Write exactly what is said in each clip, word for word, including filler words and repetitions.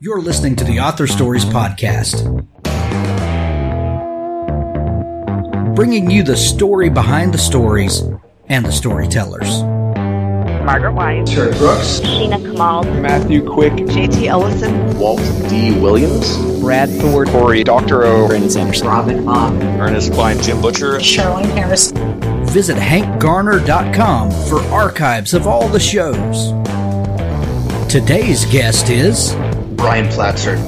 You're listening to the Author Stories Podcast, bringing you the story behind the stories and the storytellers. Margaret White, Terry Brooks, Sheena Kamal, Matthew Quick, J T Ellison, Walt D. Williams, Brad Thor, Corey, Doctor O, Brandon Sanderson, Robin Mom, Ernest Klein, Jim Butcher, Sherwin Harris. Visit hank garner dot com for archives of all the shows. Today's guest is Brian Platzer.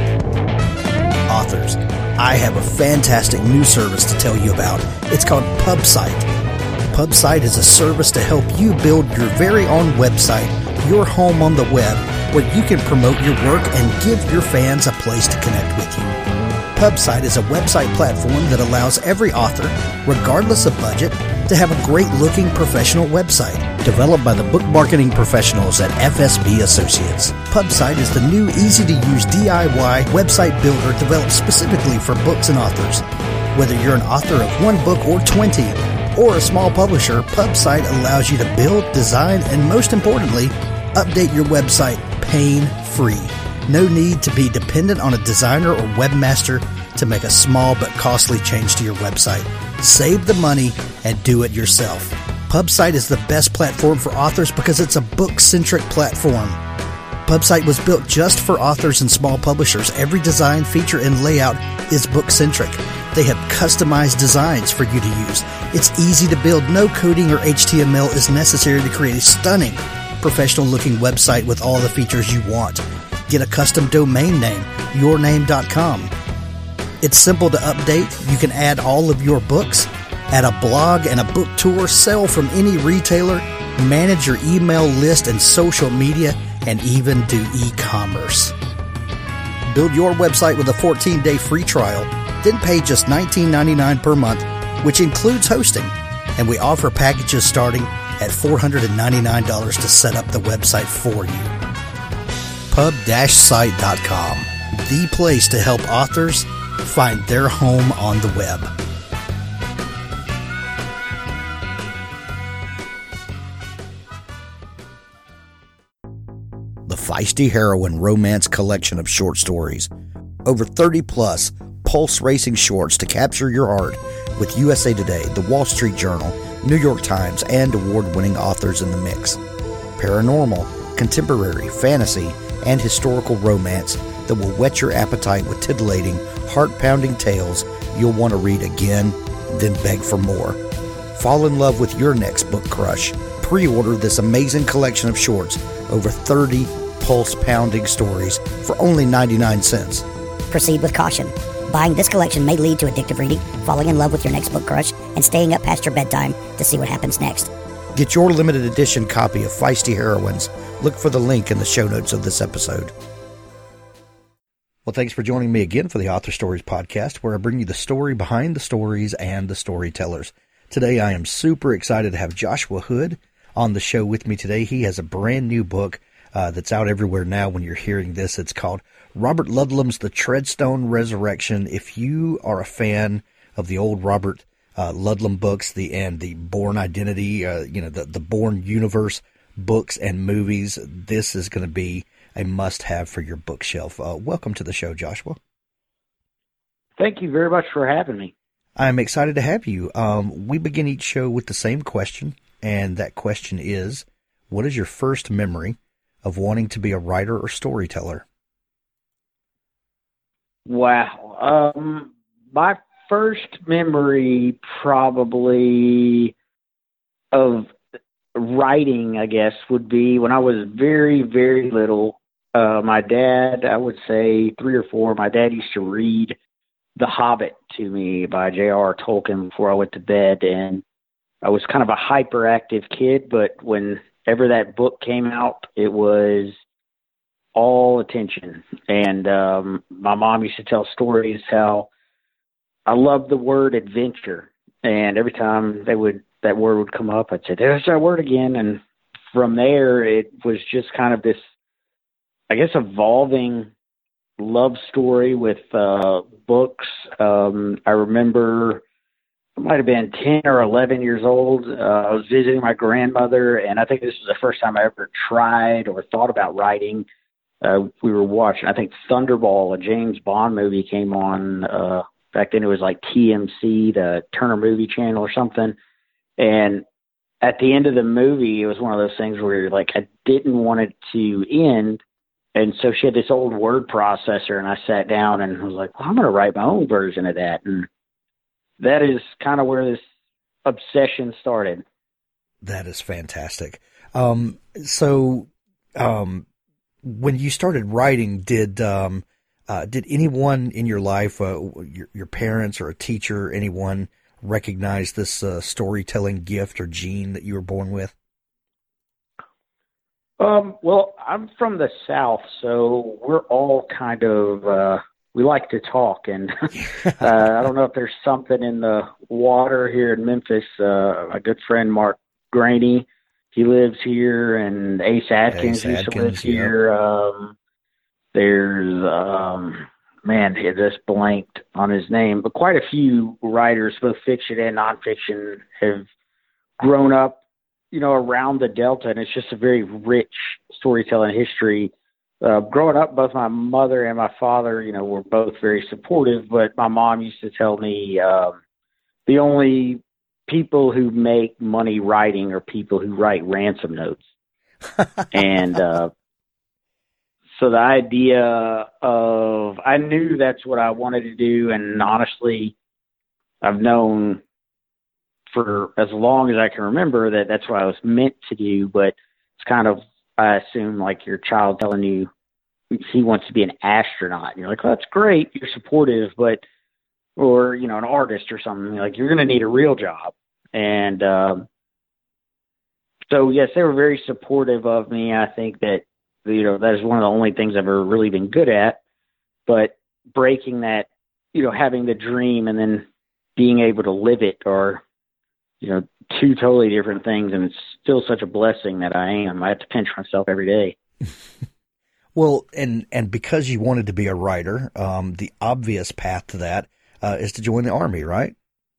Authors. I have a fantastic new service to tell you about. It's called PubSite. PubSite is a service to help you build your very own website, your home on the web, where you can promote your work and give your fans a place to connect with you. PubSite is a website platform that allows every author, regardless of budget, to have a great-looking professional website. Developed by the book marketing professionals at F S B Associates. PubSite is the new, easy-to-use D I Y website builder developed specifically for books and authors. Whether you're an author of one book or twenty, or a small publisher, PubSite allows you to build, design, and most importantly, update your website pain-free. No need to be dependent on a designer or webmaster to make a small but costly change to your website. Save the money and do it yourself. PubSite is the best platform for authors because it's a book-centric platform. PubSite was built just for authors and small publishers. Every design, feature, and layout is book-centric. They have customized designs for you to use. It's easy to build. No coding or H T M L is necessary to create a stunning, professional-looking website with all the features you want. Get a custom domain name, your name dot com. It's simple to update. You can add all of your books, add a blog and a book tour, sell from any retailer, manage your email list and social media, and even do e-commerce. Build your website with a fourteen-day free trial, then pay just nineteen ninety-nine dollars per month, which includes hosting. And we offer packages starting at four hundred ninety-nine dollars to set up the website for you. pub site dot com, the place to help authors find their home on the web. The Feisty Heroine Romance Collection of Short Stories. Over thirty plus pulse racing shorts to capture your heart with U S A Today, The Wall Street Journal, New York Times, and award-winning authors in the mix. Paranormal, contemporary, fantasy, and historical romance that will whet your appetite with titillating, heart-pounding tales you'll want to read again, then beg for more. Fall in love with your next book crush. Pre-order this amazing collection of shorts, over thirty pulse-pounding stories for only ninety-nine cents. Proceed with caution. Buying this collection may lead to addictive reading, falling in love with your next book crush, and staying up past your bedtime to see what happens next. Get your limited edition copy of Feisty Heroines. Look for the link in the show notes of this episode. Well, thanks for joining me again for the Author Stories Podcast, where I bring you the story behind the stories and the storytellers. Today, I am super excited to have Joshua Hood on the show with me today. He has a brand new book uh, that's out everywhere now when you're hearing this. It's called Robert Ludlum's The Treadstone Resurrection. If you are a fan of the old Robert uh, Ludlum books, the and the Bourne Identity, uh, you know, the, the Bourne Universe books and movies, this is going to be a must-have for your bookshelf. Uh, welcome to the show, Joshua. Thank you very much for having me. I'm excited to have you. Um, we begin each show with the same question, and that question is, what is your first memory of wanting to be a writer or storyteller? Wow. Um, my first memory probably of writing, I guess, would be when I was very, very little. Uh, my dad, I would say three or four, my dad used to read The Hobbit to me by J R R Tolkien before I went to bed. And I was kind of a hyperactive kid, but whenever that book came out, it was all attention. And um, my mom used to tell stories how I loved the word adventure. And every time they would that word would come up, I'd say, there's that word again. And from there, it was just kind of this, I guess, evolving love story with uh, books. Um, I remember I might have been ten or eleven years old. Uh, I was visiting my grandmother, and I think this was the first time I ever tried or thought about writing. uh, we were watching, I think Thunderball, a James Bond movie came on, uh, back then it was like T M C, the Turner Movie Channel or something. And at the end of the movie, it was one of those things where like, I didn't want it to end. And so she had this old word processor, and I sat down and was like, well, I'm going to write my own version of that. And that is kind of where this obsession started. That is fantastic. Um, so, um, when you started writing, did, um, uh, did anyone in your life, uh, your, your parents or a teacher, anyone recognize this, uh, storytelling gift or gene that you were born with? Um, well, I'm from the South, so we're all kind of, uh, we like to talk, and uh, I don't know if there's something in the water here in Memphis. Uh, my good friend Mark Graney, he lives here, and Ace Atkins Ace used to live Atkins, here. Um, there's, um, man, he just blanked on his name, but quite a few writers, both fiction and nonfiction, have grown up, you know, around the Delta, and it's just a very rich storytelling history. Uh, growing up, both my mother and my father, you know, were both very supportive, but my mom used to tell me um, the only people who make money writing are people who write ransom notes. and uh, so the idea of, I knew that's what I wanted to do, and honestly, I've known for as long as I can remember that that's what I was meant to do, but it's kind of, I assume, like your child telling you he wants to be an astronaut. And you're like, well, that's great, you're supportive, but, or, you know, an artist or something, like, you're going to need a real job. And um, so, yes, they were very supportive of me. I think that, you know, that is one of the only things I've ever really been good at. But breaking that, you know, having the dream and then being able to live it are, you know, two totally different things, and it's still such a blessing that I am. I have to pinch myself every day. Well, and, and because you wanted to be a writer, um, the obvious path to that uh, is to join the Army, right?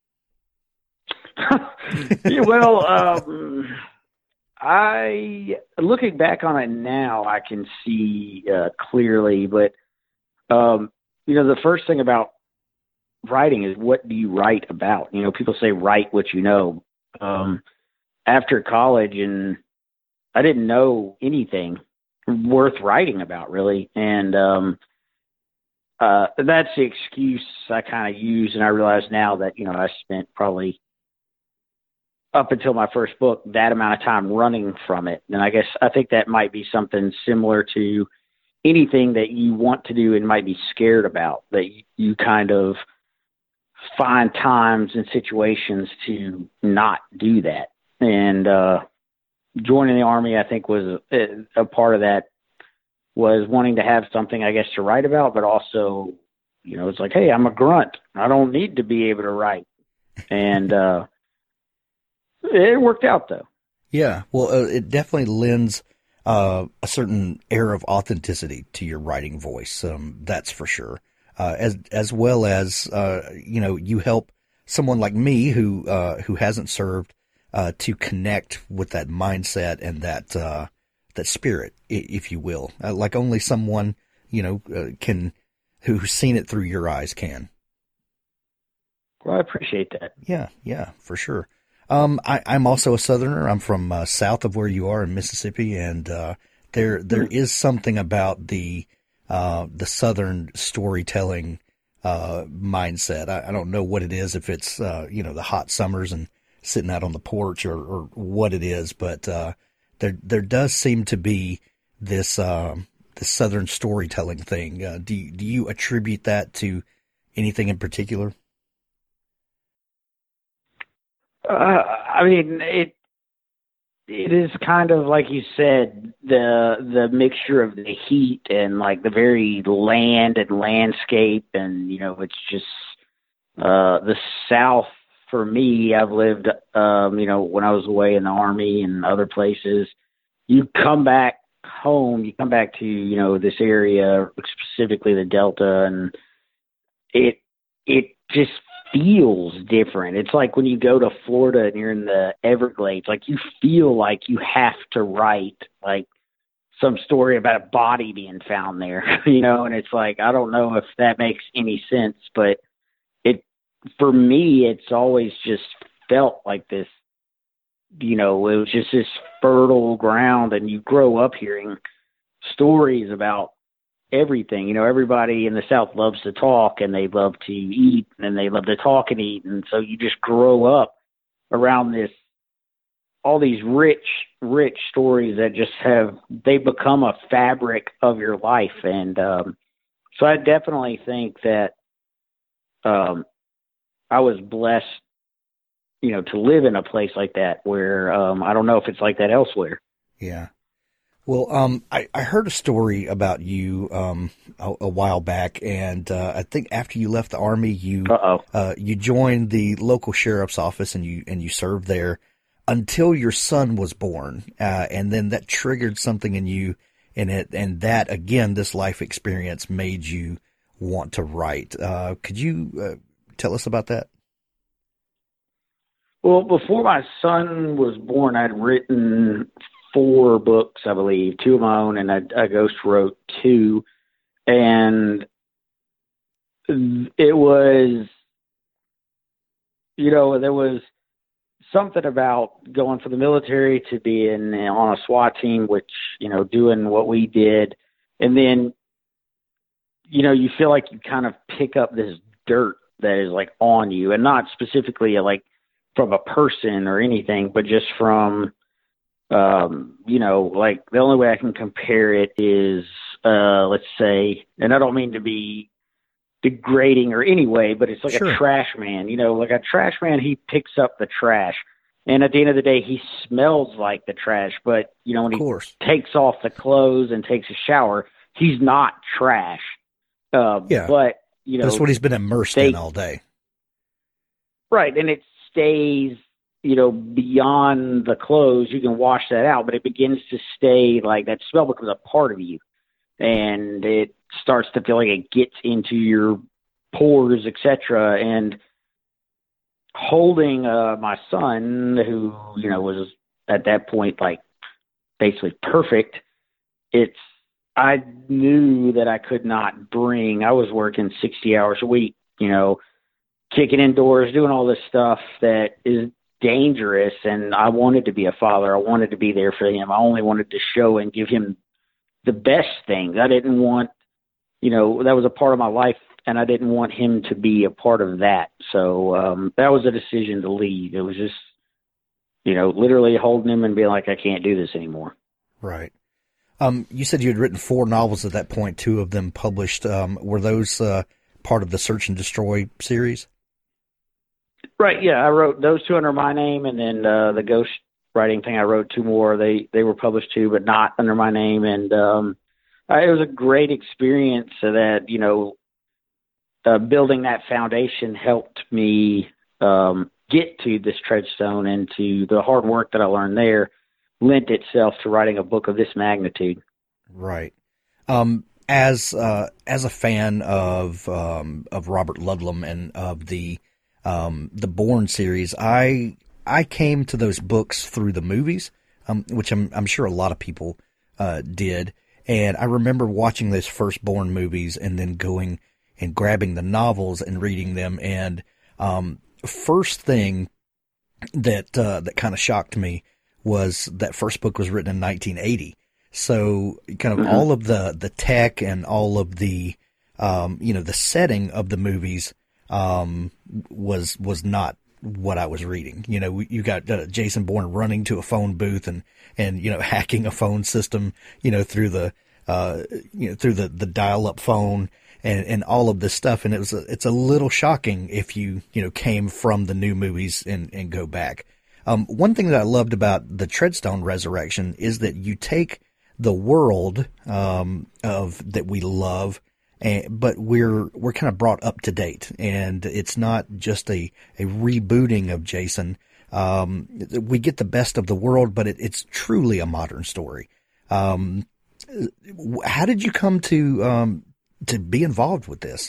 Yeah, well, um, I, looking back on it now, I can see uh, clearly, but, um, you know, the first thing about writing is, what do you write about? You know, people say write what you know. Um, after college, and I didn't know anything worth writing about, really. And um, uh, that's the excuse I kind of use. And I realize now that, you know, I spent probably up until my first book that amount of time running from it. And I guess I think that might be something similar to anything that you want to do and might be scared about, that you kind of find times and situations to not do that. And uh, joining the Army, I think, was a, a part of that, was wanting to have something, I guess, to write about, but also, you know, it's like, hey, I'm a grunt. I don't need to be able to write. And uh, it worked out, though. Yeah, well, uh, it definitely lends uh, a certain air of authenticity to your writing voice. Um, that's for sure. Uh, as as well as uh, you know, you help someone like me who uh, who hasn't served uh, to connect with that mindset and that uh, that spirit, if you will, uh, like only someone you know uh, can who's seen it through your eyes can. Well, I appreciate that. Yeah, yeah, for sure. Um, I, I'm also a Southerner. I'm from uh, south of where you are in Mississippi, and uh, there there is something about the Uh, the Southern storytelling uh, mindset. I, I don't know what it is, if it's, uh, you know, the hot summers and sitting out on the porch, or, or what it is, but uh, there there does seem to be this uh, this Southern storytelling thing. Uh, do, do you attribute that to anything in particular? Uh, I mean, it it is kind of like you said, the the mixture of the heat and like the very land and landscape, and you know, it's just uh, the South for me. I've lived, um, you know, when I was away in the Army and other places. You come back home, you come back to, you know, this area, specifically the Delta, and it it just feels different. It's like when you go to Florida and you're in the Everglades, like you feel like you have to write like some story about a body being found there, you know, and it's like, I don't know if that makes any sense, but it, for me, it's always just felt like this, you know, it was just this fertile ground, and you grow up hearing stories about everything. You know, everybody in the South loves to talk, and they love to eat, and they love to talk and eat. And so you just grow up around this, all these rich, rich stories that just have, they become a fabric of your life. And um, so I definitely think that um, I was blessed, you know, to live in a place like that where um, I don't know if it's like that elsewhere. Yeah. Well, um, I, I heard a story about you um, a, a while back, and uh, I think after you left the Army, you Uh-oh. uh, you joined the local sheriff's office, and you and you served there until your son was born, uh, and then that triggered something in you, and it and that again, this life experience made you want to write. Uh, could you uh, tell us about that? Well, before my son was born, I'd written four books, I believe, two of my own, and I, I ghost wrote two. And it was, you know, there was something about going from the military to being on a SWAT team, which, you know, doing what we did. And then, you know, you feel like you kind of pick up this dirt that is like on you, and not specifically like from a person or anything, but just from, um, you know, like the only way I can compare it is, uh, let's say, and I don't mean to be degrading or any way, but it's like Sure. a trash man, you know, like a trash man, he picks up the trash. And at the end of the day, he smells like the trash, but you know, when Of he course. takes off the clothes and takes a shower, he's not trash. Uh, Yeah. but you know, That's what he's been immersed they- in all day. right. And it stays, you know, beyond the clothes. You can wash that out, but it begins to stay, like that smell becomes a part of you, and it starts to feel like it gets into your pores, et cetera. And holding uh, my son, who, you know, was at that point like basically perfect, it's, I knew that I could not bring, I was working sixty hours a week, you know, kicking indoors, doing all this stuff that is dangerous. And I wanted to be a father. I wanted to be there for him. I only wanted to show and give him the best things. I didn't want, you know, that was a part of my life, and I didn't want him to be a part of that. So um, that was a decision to leave. It was just, you know, literally holding him and being like, I can't do this anymore. Right. Um, you said you had written four novels at that point, two of them published. Um, were those uh, part of the Search and Destroy series? Right. Yeah. I wrote those two under my name, and then uh, the ghost writing thing, I wrote two more. They, they were published too, but not under my name. And um, I, it was a great experience so that, you know, uh, building that foundation helped me um, get to this Treadstone, and to the hard work that I learned there lent itself to writing a book of this magnitude. Right. Um, as uh, as a fan of um, of Robert Ludlum and of the um, the Bourne series, I I came to those books through the movies, um, which I'm I'm sure a lot of people uh, did. And I remember watching those first Bourne movies and then going and grabbing the novels and reading them. And um, first thing that uh, that kind of shocked me was that first book was written in nineteen eighty. So kind of Mm-hmm. all of the, the tech and all of the, um, you know, the setting of the movies, um, was, was not what I was reading. You know, you got uh, Jason Bourne running to a phone booth and, and, you know, hacking a phone system, you know, through the, uh, you know, through the, the dial up phone and, and all of this stuff. And it was, a, it's a little shocking if you, you know, came from the new movies and, and go back. Um, one thing that I loved about the Treadstone Resurrection is that you take the world um, of that we love, and, but we're we're kind of brought up to date, and it's not just a, a rebooting of Jason. Um, we get the best of the world, but it, it's truly a modern story. Um, how did you come to um, to be involved with this?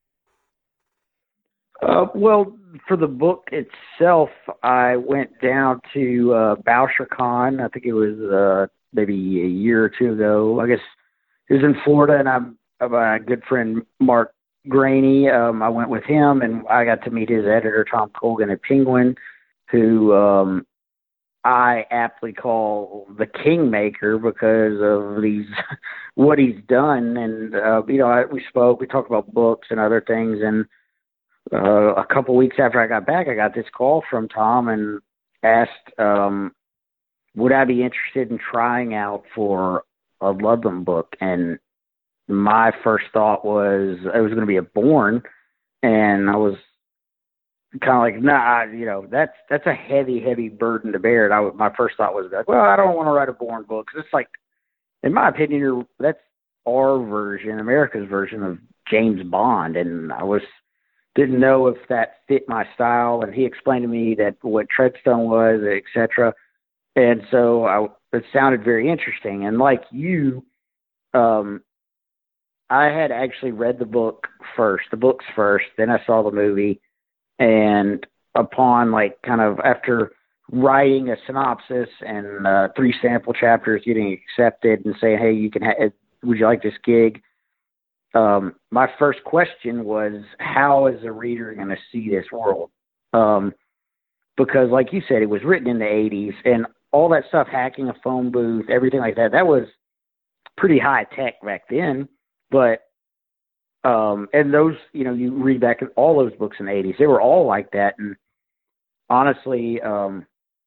Uh, well, for the book itself, I went down to uh, Boucher Con. I think it was uh, maybe a year or two ago. I guess it was in Florida, and I'm, I'm my good friend Mark Graney. Um, I went with him, and I got to meet his editor, Tom Colgan at Penguin, who um, I aptly call the Kingmaker because of these what he's done. And uh, you know, I, we spoke, we talked about books and other things, and uh, a couple weeks after I got back, I got this call from Tom and asked, um, would I be interested in trying out for a Ludlum book? And my first thought was it was going to be a Bourne, and I was kind of like, nah, you know, that's that's a heavy, heavy burden to bear. And I, my first thought was like, well, I don't want to write a Bourne book, because it's like, in my opinion, you're, that's our version, America's version of James Bond, and I was didn't know if that fit my style. And he explained to me that what Treadstone was, et cetera. And so I, it sounded very interesting. And like you, um, I had actually read the book first, the books first, then I saw the movie. And upon like kind of after writing a synopsis and uh, three sample chapters, getting accepted and saying, hey, you can ha- would you like this gig? Um, my first question was, how is a reader going to see this world? Um, because like you said, it was written in the eighties, and all that stuff, hacking a phone booth, everything like that, that was pretty high tech back then. But, um, and those, you know, you read back at all those books in the eighties, they were all like that. And honestly, um,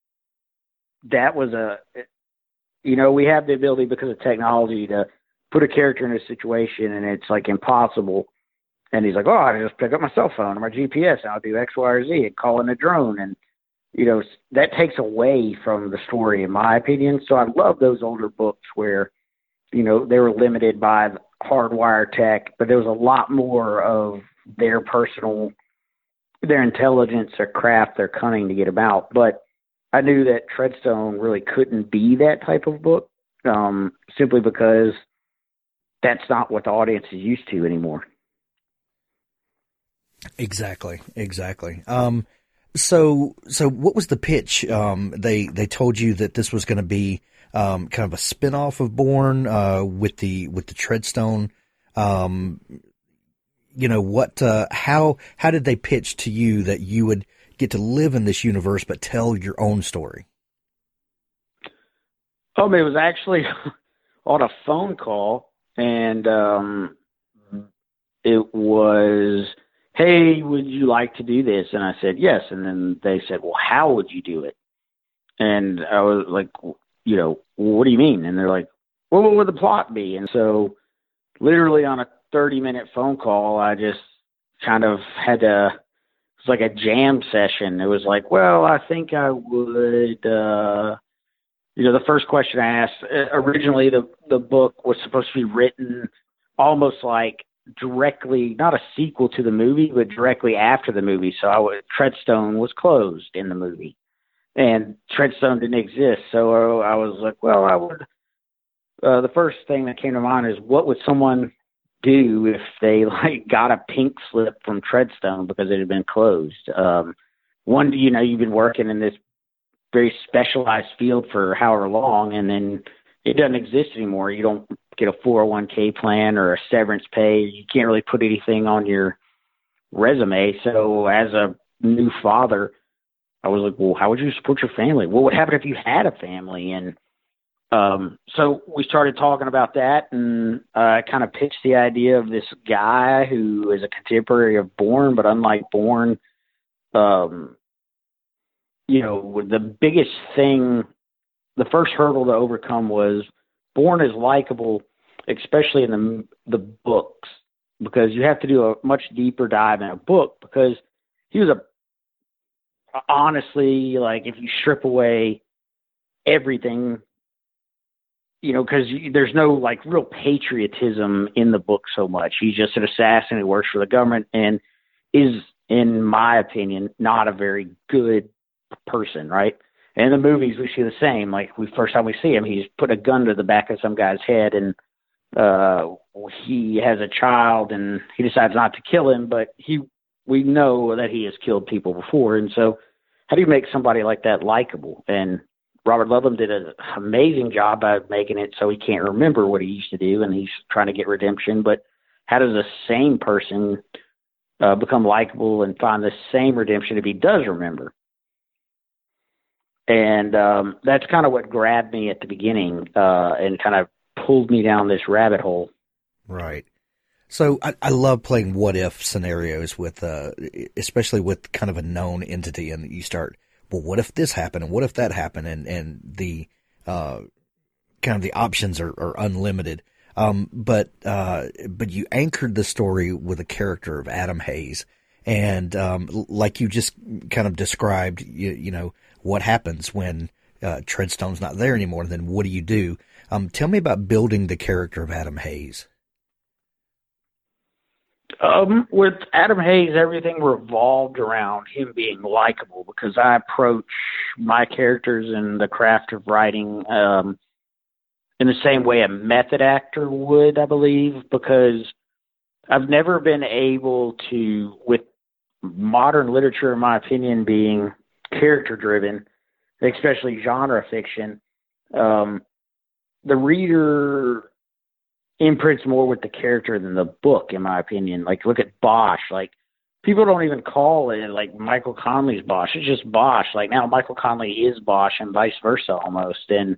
that was a, you know, we have the ability because of technology to put a character in a situation and it's like impossible. And he's like, oh, I just pick up my cell phone or my G P S and I'll do X, Y, or Z and call in a drone. And, you know, that takes away from the story, in my opinion. So I love those older books where, you know, they were limited by hardwire tech, but there was a lot more of their personal, their intelligence, their craft, their cunning to get about. But I knew that Treadstone really couldn't be that type of book, um, simply because that's not what the audience is used to anymore. Exactly, exactly. Um, so, so what was the pitch? Um, they they told you that this was going to be um, kind of a spinoff of Bourne uh, with the with the Treadstone. Um, you know what? Uh, how how did they pitch to you that you would get to live in this universe but tell your own story? Um, it was actually on a phone call, and um, it was, hey, would you like to do this? And I said, yes. And then they said, well, how would you do it? And I was like, you know, well, what do you mean? And they're like, well, what would the plot be? And so literally on a thirty minute phone call, I just kind of had to, it was like a jam session. It was like, well, I think I would, uh, you know, the first question I asked, originally the, the book was supposed to be written almost like directly, not a sequel to the movie, but directly after the movie. So I would, Treadstone was closed in the movie and Treadstone didn't exist. So I was like, well, I would, uh, the first thing that came to mind is what would someone do if they like got a pink slip from Treadstone because it had been closed? Um, one, you know, you've been working in this very specialized field for however long, and then it doesn't exist anymore. You don't get a four oh one k plan or a severance pay. You can't really put anything on your resume. So as a new father, I was like, well, how would you support your family? What would happen if you had a family? And um, so we started talking about that, and I uh, kind of pitched the idea of this guy who is a contemporary of Bourne, but unlike Bourne, um, you know, the biggest thing, the first hurdle to overcome was Bourne is likable, especially in the the books, because you have to do a much deeper dive in a book, because he was a, honestly, like if you strip away everything, you know, because there's no like real patriotism in the book so much. He's just an assassin who works for the government and is, in my opinion, not a very good person, right? And in the movies, we see the same. Like, we first time we see him, he's put a gun to the back of some guy's head, and uh, he has a child, and he decides not to kill him, but he, we know that he has killed people before. And so how do you make somebody like that likable? And Robert Ludlum did an amazing job of making it so he can't remember what he used to do, and he's trying to get redemption. But how does the same person uh, become likable and find the same redemption if he does remember? And um, that's kind of what grabbed me at the beginning uh, and kind of pulled me down this rabbit hole. Right. So I, I love playing what if scenarios with, uh, especially with kind of a known entity, and you start, well, what if this happened, and what if that happened, and and the uh, kind of the options are, are unlimited. Um, but uh, but you anchored the story with a character of Adam Hayes, and um, like you just kind of described, you, you know, what happens when uh, Treadstone's not there anymore, and then what do you do? Um, tell me about building the character of Adam Hayes. Um, with Adam Hayes, everything revolved around him being likable, because I approach my characters and the craft of writing um, in the same way a method actor would, I believe, because I've never been able to, with modern literature, in my opinion, being character-driven, especially genre fiction, um, the reader imprints more with the character than the book, in my opinion. Like, look at Bosch. Like, people don't even call it, like, Michael Connelly's Bosch. It's just Bosch. Like, now Michael Connelly is Bosch and vice versa almost. And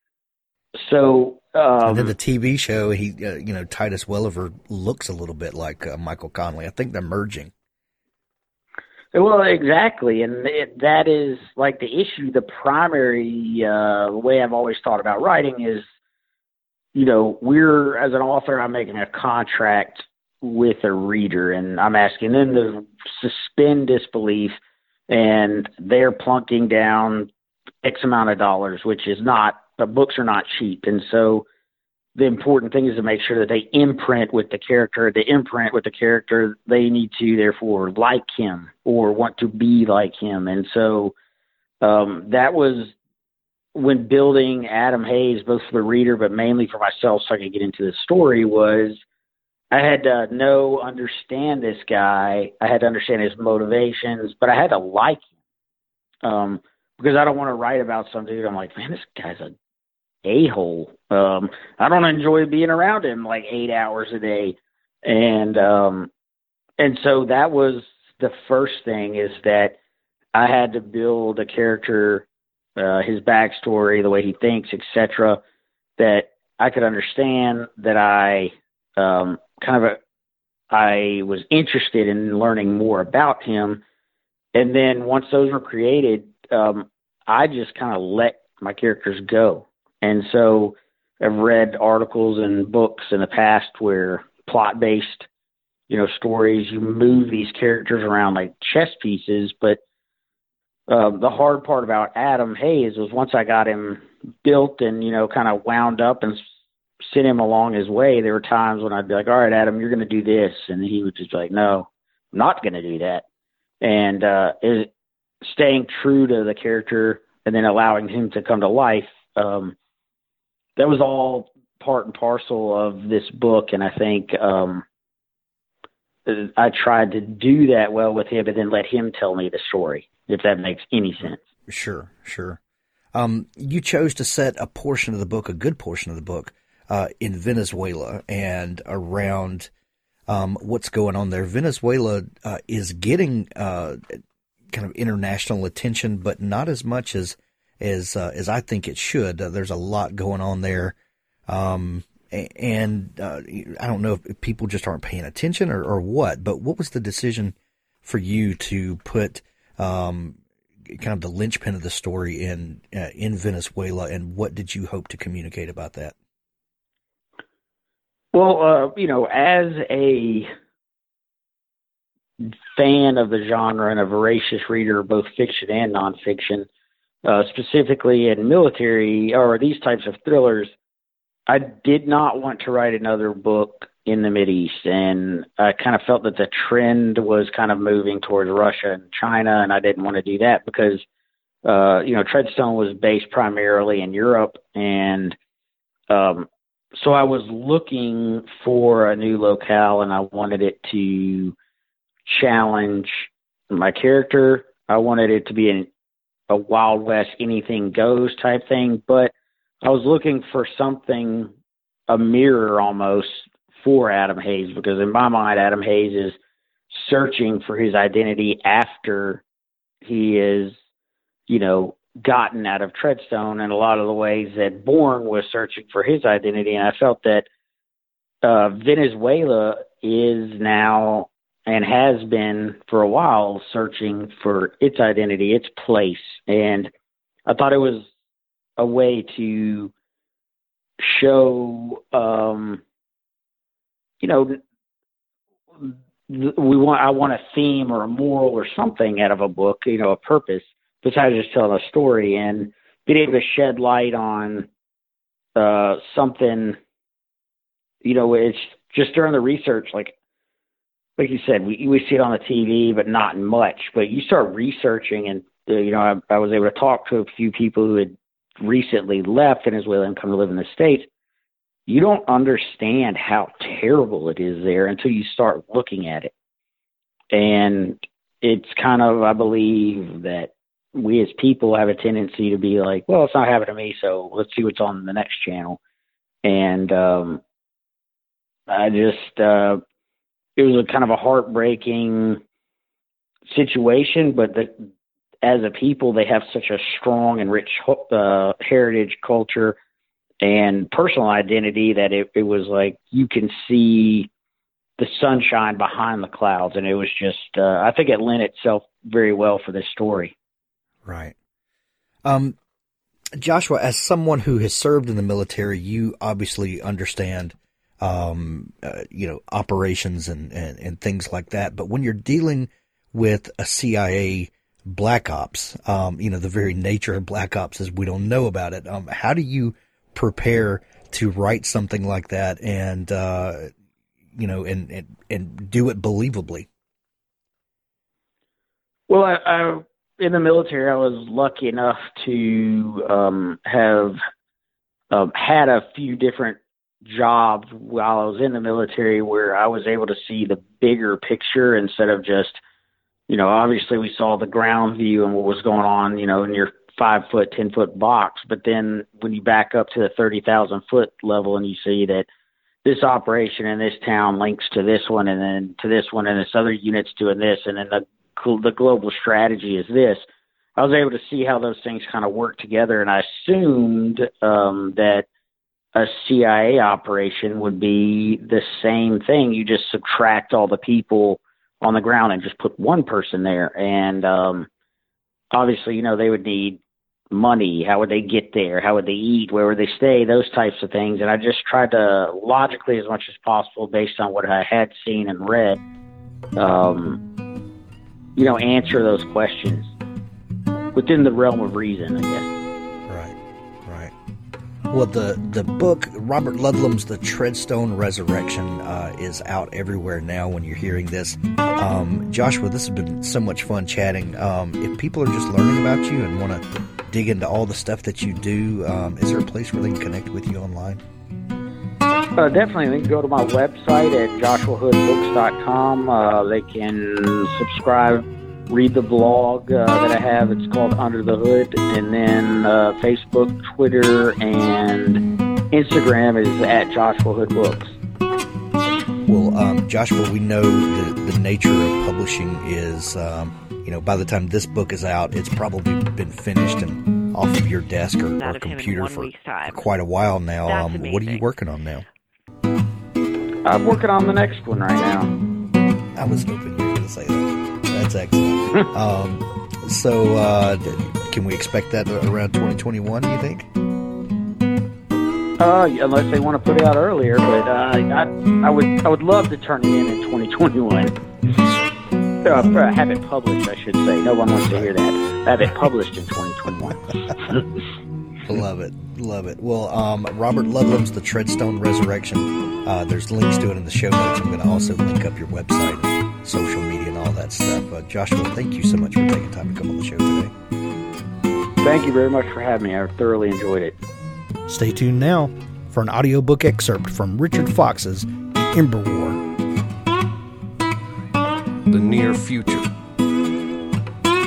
so... Um, and then the T V show, he, uh, you know, Titus Welliver looks a little bit like uh, Michael Connelly. I think they're merging. Well, exactly. And it, that is, like, the issue. The primary uh, way I've always thought about writing is, you know, we're, as an author, I'm making a contract with a reader, and I'm asking them to suspend disbelief, and they're plunking down X amount of dollars, which is not, the books are not cheap. And so the important thing is to make sure that they imprint with the character. They imprint with the character. They need to, therefore, like him or want to be like him. And so um, that was, when building Adam Hayes, both for the reader, but mainly for myself, so I could get into the story, was I had to know, understand this guy. I had to understand his motivations, but I had to like him. Um, because I don't want to write about some dude. I'm like, man, this guy's a a-hole. Um, I don't enjoy being around him like eight hours a day. And, um, and so that was the first thing, is that I had to build a character, uh, his backstory, the way he thinks, et cetera, that I could understand, that I, um, kind of, a, I was interested in learning more about him. And then once those were created, um, I just kind of let my characters go. And so I've read articles and books in the past where plot-based, you know, stories, you move these characters around like chess pieces. But uh, the hard part about Adam Hayes was, once I got him built and, you know, kind of wound up and sent him along his way, there were times when I'd be like, all right, Adam, you're going to do this. And he would just be like, no, I'm not going to do that. And uh, it, staying true to the character and then allowing him to come to life, um, that was all part and parcel of this book. And I think um, I tried to do that well with him, and then let him tell me the story, if that makes any sense. Sure, sure. Um, you chose to set a portion of the book, a good portion of the book, uh, in Venezuela and around um, what's going on there. Venezuela uh, is getting uh, kind of international attention, but not as much as as uh, as I think it should. Uh, there's a lot going on there, um, and uh, I don't know if people just aren't paying attention or, or what. But what was the decision for you to put um, kind of the linchpin of the story in uh, in Venezuela, and what did you hope to communicate about that? Well, uh, you know, as a fan of the genre and a voracious reader of both fiction and nonfiction, uh, specifically in military or these types of thrillers, I did not want to write another book in the Mideast. And I kind of felt that the trend was kind of moving towards Russia and China, and I didn't want to do that because, uh, you know, Treadstone was based primarily in Europe. And um, so I was looking for a new locale, and I wanted it to challenge my character. I wanted it to be an, a Wild West anything goes type thing, but I was looking for something, a mirror almost, for Adam Hayes, because in my mind, Adam Hayes is searching for his identity after he is, you know, gotten out of Treadstone, and a lot of the ways that Bourne was searching for his identity. And I felt that uh, Venezuela is now, and has been for a while, searching for its identity, its place. And I thought it was a way to show, um, you know, we want, I want a theme or a moral or something out of a book, you know, a purpose, besides just telling a story, and being able to shed light on uh, something, you know, it's just during the research, like, like you said, we we see it on the T V, but not much. But you start researching, and uh, you know, I, I was able to talk to a few people who had recently left Venezuela and come to live in the States. You don't understand how terrible it is there until you start looking at it. And it's kind of, I believe that we as people have a tendency to be like, well, it's not happening to me, so let's see what's on the next channel. And um, I just, uh, it was a kind of a heartbreaking situation, but the, as a people, they have such a strong and rich uh, heritage, culture, and personal identity that it, it was like you can see the sunshine behind the clouds. And it was just, uh, I think it lent itself very well for this story. Right. Um, Joshua, as someone who has served in the military, you obviously understand, um, uh, you know, operations and, and, and things like that. But when you're dealing with a C I A Black Ops, um, you know, the very nature of Black Ops is we don't know about it. Um, how do you prepare to write something like that and, uh, you know, and, and, and do it believably? Well, I, I, in the military, I was lucky enough to um, have um, had a few different jobs while I was in the military where I was able to see the bigger picture instead of just, you know, obviously we saw the ground view and what was going on, you know, in your five foot, ten foot box. But then when you back up to the thirty thousand foot level and you see that this operation in this town links to this one and then to this one and this other unit's doing this, and then the the global strategy is this, I was able to see how those things kind of work together. And I assumed um, that a C I A operation would be the same thing. You just subtract all the people on the ground and just put one person there. And um, obviously, you know, they would need money. How would they get there? How would they eat? Where would they stay? Those types of things. And I just tried to logically, as much as possible, based on what I had seen and read, um, you know, answer those questions within the realm of reason, I guess. Right, right. Well, the, the book, Robert Ludlum's The Treadstone Resurrection, uh, is out everywhere now when you're hearing this. Um, Joshua, this has been so much fun chatting. Um, if people are just learning about you and want to dig into all the stuff that you do, um, is there a place where they can connect with you online? Uh, definitely. They can go to my website at joshua hood books dot com. Uh, they can subscribe, read the blog uh, that I have. It's called Under the Hood. And then uh, Facebook, Twitter, and Instagram is at Joshua Hood Books. Well, um, Joshua, we know the, the nature of publishing is, um, you know, by the time this book is out, it's probably been finished and off of your desk or, or computer for, for quite a while now. Um, what are you working on now? I'm working on the next one right now. I was hoping you were going to say that. That's excellent. um, so, uh, can we expect that around twenty twenty-one, do you think? Uh, unless they want to put it out earlier, but uh, I, I would I would love to turn it in in twenty twenty-one. Uh, have it published, I should say. No one wants to hear that. Have it published in twenty twenty-one. Love it. Love it. Well, um, Robert Ludlum's The Treadstone Resurrection. Uh, there's links to it in the show notes. I'm going to also link up your website and social media and all that stuff. Uh, Joshua, thank you so much for taking time to come on the show today. Thank you very much for having me. I thoroughly enjoyed it. Stay tuned now for an audiobook excerpt from Richard Fox's The Ember War. The near future. The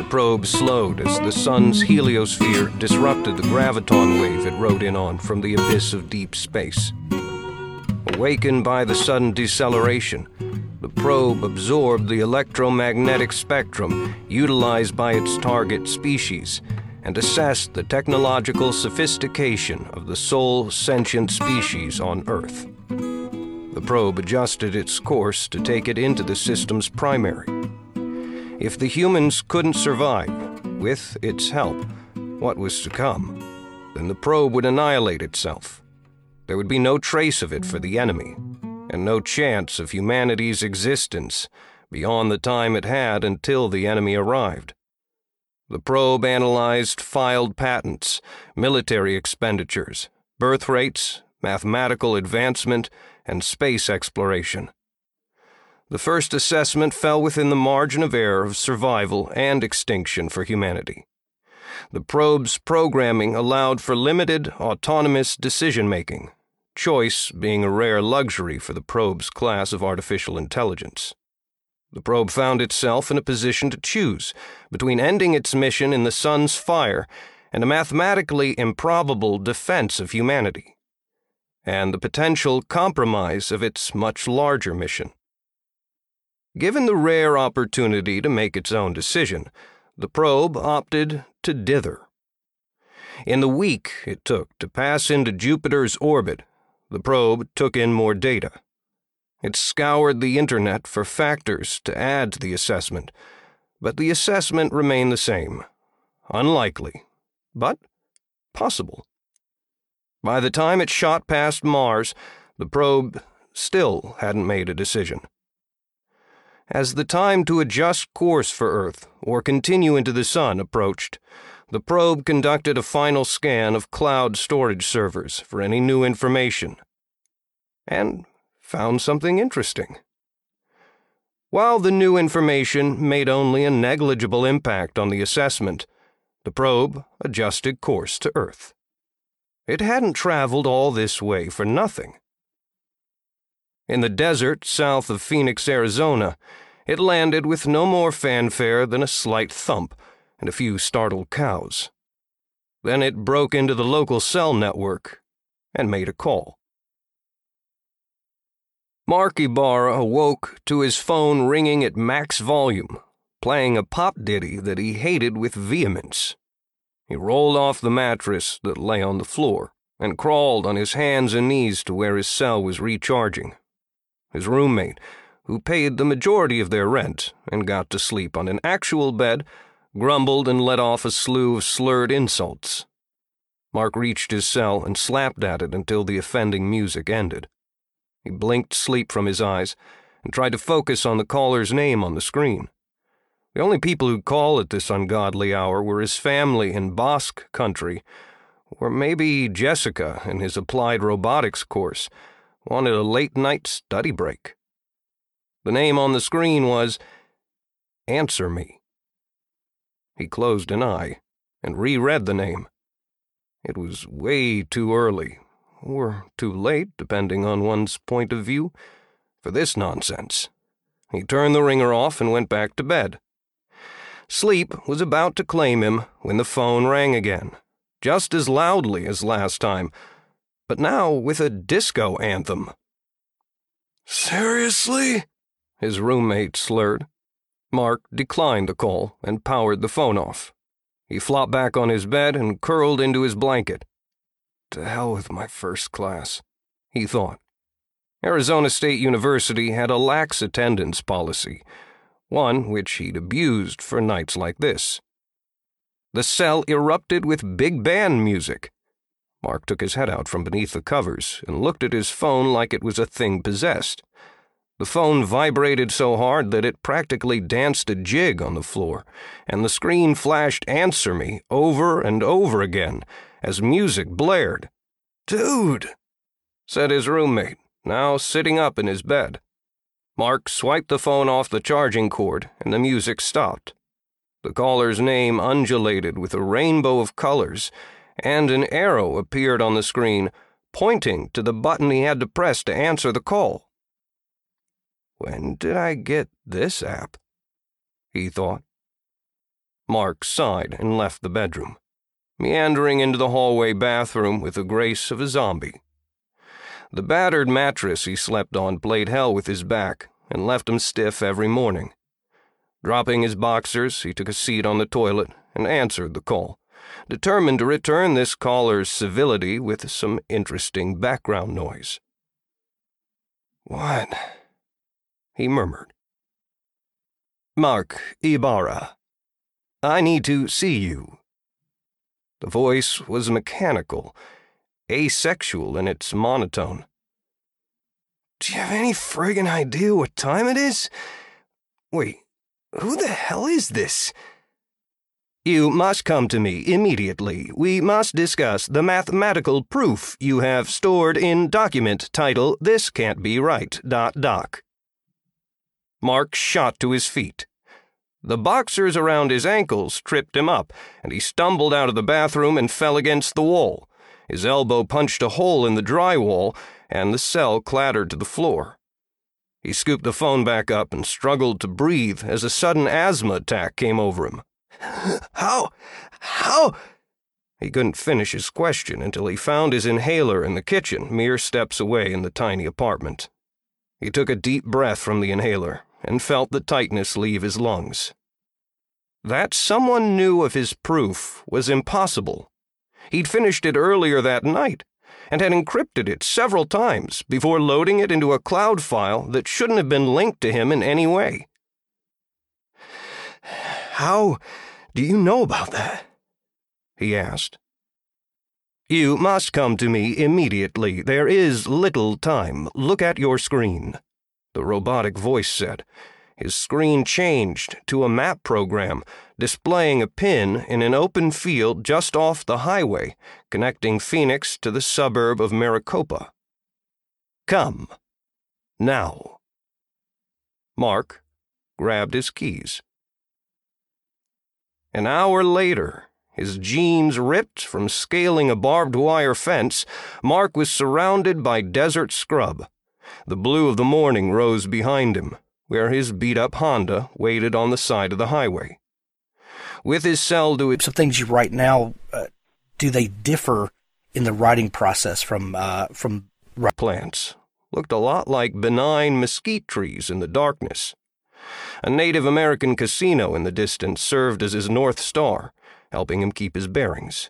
probe slowed as the sun's heliosphere disrupted the graviton wave it rode in on from the abyss of deep space. Awakened by the sudden deceleration, the probe absorbed the electromagnetic spectrum utilized by its target species and assessed the technological sophistication of the sole sentient species on Earth. The probe adjusted its course to take it into the system's primary. If the humans couldn't survive, with its help, what was to come, then the probe would annihilate itself. There would be no trace of it for the enemy, and no chance of humanity's existence beyond the time it had until the enemy arrived. The probe analyzed filed patents, military expenditures, birth rates, mathematical advancement, and space exploration. The first assessment fell within the margin of error of survival and extinction for humanity. The probe's programming allowed for limited, autonomous decision-making, choice being a rare luxury for the probe's class of artificial intelligence. The probe found itself in a position to choose between ending its mission in the sun's fire and a mathematically improbable defense of humanity, and the potential compromise of its much larger mission. Given the rare opportunity to make its own decision, the probe opted to dither. In the week it took to pass into Jupiter's orbit, the probe took in more data. It scoured the internet for factors to add to the assessment, but the assessment remained the same. Unlikely, but possible. By the time it shot past Mars, the probe still hadn't made a decision. As the time to adjust course for Earth or continue into the sun approached, the probe conducted a final scan of cloud storage servers for any new information, and found something interesting. While the new information made only a negligible impact on the assessment, the probe adjusted course to Earth. It hadn't traveled all this way for nothing. In the desert south of Phoenix, Arizona, it landed with no more fanfare than a slight thump and a few startled cows. Then it broke into the local cell network and made a call. Mark Ibarra awoke to his phone ringing at max volume, playing a pop ditty that he hated with vehemence. He rolled off the mattress that lay on the floor and crawled on his hands and knees to where his cell was recharging. His roommate, who paid the majority of their rent and got to sleep on an actual bed, grumbled and let off a slew of slurred insults. Mark reached his cell and slapped at it until the offending music ended. He blinked sleep from his eyes and tried to focus on the caller's name on the screen. The only people who'd call at this ungodly hour were his family in Basque country, or maybe Jessica in his applied robotics course wanted a late-night study break. The name on the screen was Answer Me. He closed an eye and reread the name. It was way too early, or too late, depending on one's point of view, for this nonsense. He turned the ringer off and went back to bed. Sleep was about to claim him when the phone rang again, just as loudly as last time, but now with a disco anthem. "Seriously?" his roommate slurred. Mark declined the call and powered the phone off. He flopped back on his bed and curled into his blanket. To hell with my first class, he thought. Arizona State University had a lax attendance policy, one which he'd abused for nights like this. The cell erupted with big band music. Mark took his head out from beneath the covers and looked at his phone like it was a thing possessed. The phone vibrated so hard that it practically danced a jig on the floor, and the screen flashed Answer Me over and over again as music blared. "Dude," said his roommate, now sitting up in his bed. Mark swiped the phone off the charging cord, and the music stopped. The caller's name undulated with a rainbow of colors, and an arrow appeared on the screen, pointing to the button he had to press to answer the call. When did I get this app? He thought. Mark sighed and left the bedroom, meandering into the hallway bathroom with the grace of a zombie. The battered mattress he slept on played hell with his back and left him stiff every morning. Dropping his boxers, he took a seat on the toilet and answered the call, determined to return this caller's civility with some interesting background noise. "What?" he murmured. "Mark Ibarra. I need to see you." The voice was mechanical, asexual in its monotone. "Do you have any friggin' idea what time it is? Wait, who the hell is this?" "You must come to me immediately. We must discuss the mathematical proof you have stored in document title This Can't Be Right. Doc. Mark shot to his feet. The boxers around his ankles tripped him up, and he stumbled out of the bathroom and fell against the wall. His elbow punched a hole in the drywall, and the cell clattered to the floor. He scooped the phone back up and struggled to breathe as a sudden asthma attack came over him. How? How? He couldn't finish his question until he found his inhaler in the kitchen, mere steps away in the tiny apartment. He took a deep breath from the inhaler and felt the tightness leave his lungs. That someone knew of his proof was impossible. He'd finished it earlier that night and had encrypted it several times before loading it into a cloud file that shouldn't have been linked to him in any way. "How do you know about that?" he asked. "You must come to me immediately. There is little time. Look at your screen," the robotic voice said. His screen changed to a map program, displaying a pin in an open field just off the highway, connecting Phoenix to the suburb of Maricopa. "Come. Now." Mark grabbed his keys. An hour later, his jeans ripped from scaling a barbed wire fence, Mark was surrounded by desert scrub. The blue of the morning rose behind him, where his beat-up Honda waited on the side of the highway. With his cell to its... Some things you write now, uh, do they differ in the writing process from... Uh, from plants looked a lot like benign mesquite trees in the darkness. A Native American casino in the distance served as his North Star, helping him keep his bearings.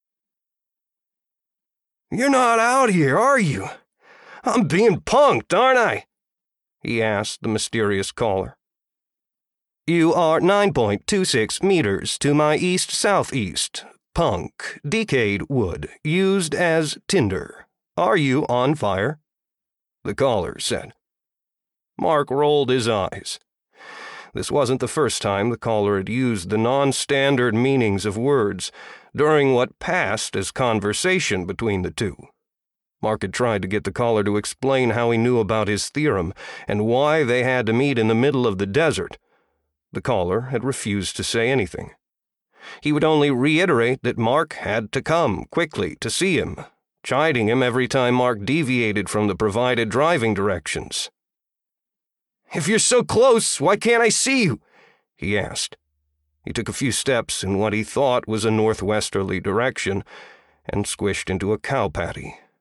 "You're not out here, are you? I'm being punked, aren't I?" he asked the mysterious caller. "You are nine point two six meters to my east-southeast. Punk, decayed wood, used as tinder. Are you on fire?" the caller said. Mark rolled his eyes. This wasn't the first time the caller had used the non-standard meanings of words during what passed as conversation between the two. Mark had tried to get the caller to explain how he knew about his theorem and why they had to meet in the middle of the desert. The caller had refused to say anything. He would only reiterate that Mark had to come quickly to see him, chiding him every time Mark deviated from the provided driving directions. "If you're so close, why can't I see you?" he asked. He took a few steps in what he thought was a northwesterly direction and squished into a cow patty.